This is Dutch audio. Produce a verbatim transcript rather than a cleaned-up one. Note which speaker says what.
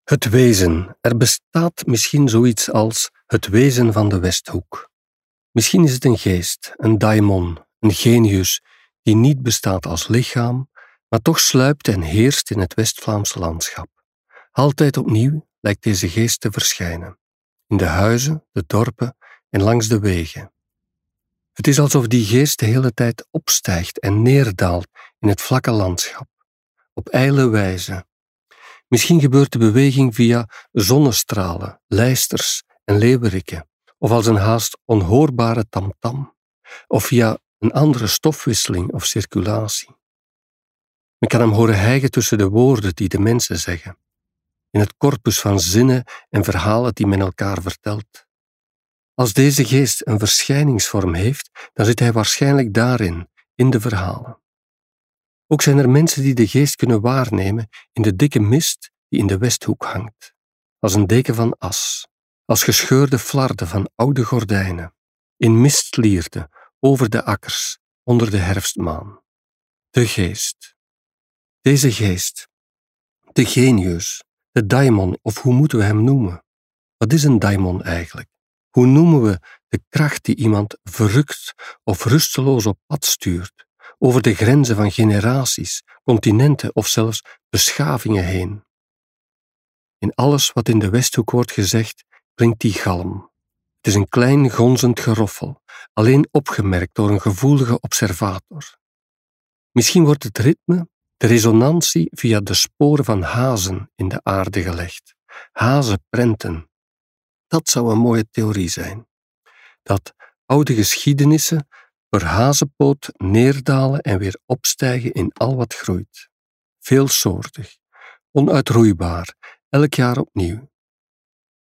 Speaker 1: Het wezen. Er bestaat misschien zoiets als het wezen van de Westhoek. Misschien is het een geest, een daimon, een genius die niet bestaat als lichaam, maar toch sluipt en heerst in het West-Vlaamse landschap. Altijd opnieuw lijkt deze geest te verschijnen. In de huizen, de dorpen en langs de wegen. Het is alsof die geest de hele tijd opstijgt en neerdaalt in het vlakke landschap. Op ijle wijze. Misschien gebeurt de beweging via zonnestralen, lijsters en leeuweriken, of als een haast onhoorbare tamtam, of via een andere stofwisseling of circulatie. Men kan hem horen hijgen tussen de woorden die de mensen zeggen, in het corpus van zinnen en verhalen die men elkaar vertelt. Als deze geest een verschijningsvorm heeft, dan zit hij waarschijnlijk daarin, in de verhalen. Ook zijn er mensen die de geest kunnen waarnemen in de dikke mist die in de Westhoek hangt, als een deken van as, als gescheurde flarden van oude gordijnen, in mistlierden over de akkers, onder de herfstmaan. De geest. Deze geest. De genius, de daimon, of hoe moeten we hem noemen? Wat is een daimon eigenlijk? Hoe noemen we de kracht die iemand verrukt of rusteloos op pad stuurt, over de grenzen van generaties, continenten of zelfs beschavingen heen? In alles wat in de Westhoek wordt gezegd, klinkt die galm. Het is een klein gonzend geroffel, alleen opgemerkt door een gevoelige observator. Misschien wordt het ritme, de resonantie via de sporen van hazen in de aarde gelegd. Hazenprenten. Dat zou een mooie theorie zijn. Dat oude geschiedenissen per hazenpoot neerdalen en weer opstijgen in al wat groeit. Veelsoortig, onuitroeibaar, elk jaar opnieuw.